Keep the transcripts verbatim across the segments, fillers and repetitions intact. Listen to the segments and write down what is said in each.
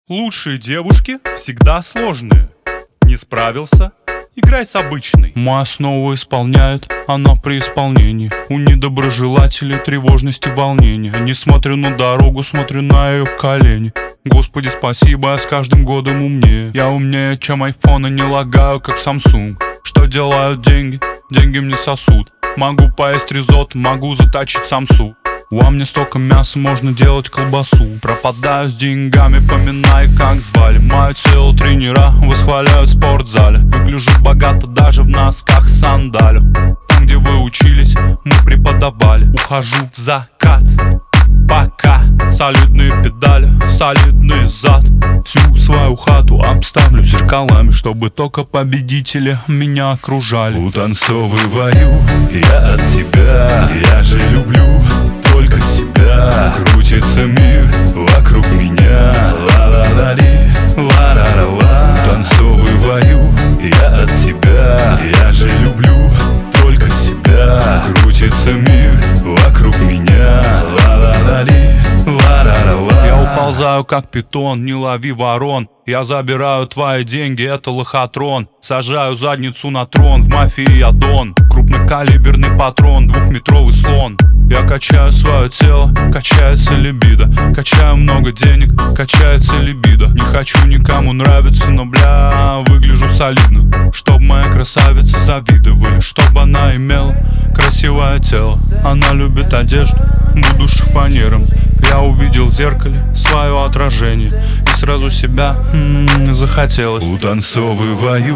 Лучшие девушки всегда сложные. Не справился? Играй с обычной. Мою основу исполняет она при исполнении. У недоброжелателей тревожность и волнение. Не смотрю на дорогу, смотрю на ее колени. Господи, спасибо, я с каждым годом умнее. Я умнее, чем айфон, и не лагаю, как Samsung. Что делают деньги? Деньги мне сосуд. Могу поесть ризотто, могу заточить самсу. Во мне столько мяса, можно делать колбасу. Пропадаю с деньгами, поминай, как звали. Мое тело тренера восхваляют в спортзале. Выгляжу богато даже в носках сандалю. Там, где вы учились, мы преподавали. Ухожу в закат, пока. Солидные педали, солидный зад. Всю свою хату обставлю зеркалами, чтобы только победители меня окружали. Утанцовываю я от тебя, я же люблю только себя. Крутится мир вокруг меня, ла-ла-ла-ли, ла-ла-ла-ла. Утанцовываю я от тебя, я же люблю только себя. Крутится мир вокруг меня, ла-ла-ла-ли, ла-ла-ла-ла. Я уползаю как питон, не лови ворон. Я забираю твои деньги, это лохотрон. Сажаю задницу на трон, в мафии я дон. Крупнокалиберный патрон, двухметровый слон. Я качаю свое тело, качается либидо. Качаю много денег, качается либидо. Не хочу никому нравиться, но бля, выгляжу солидно. Чтоб мои красавицы завидовали, чтоб она имела красивое тело. Она любит одежду, буду шифонером. Я увидел в зеркале свое отражение и сразу себя м-м, захотелось. Утанцовываю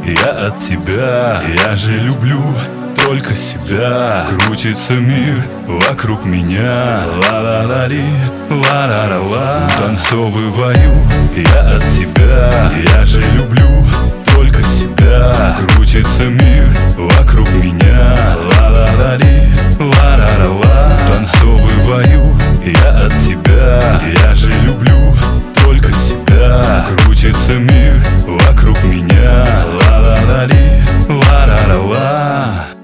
я от тебя, я же люблю только себя. Крутится мир вокруг меня, ла-ла-ла-ли, ла-ла-ла-ла. Утанцовываю я от тебя, я же люблю только себя. Крутится мир вокруг меня, ла-ла-ла-ли, ла-ла-ла-ла. Утанцовываю я от тебя, я же люблю только себя. Крутится мир вокруг меня, ла-ла-ла-ли, ла-ла-ла-ла.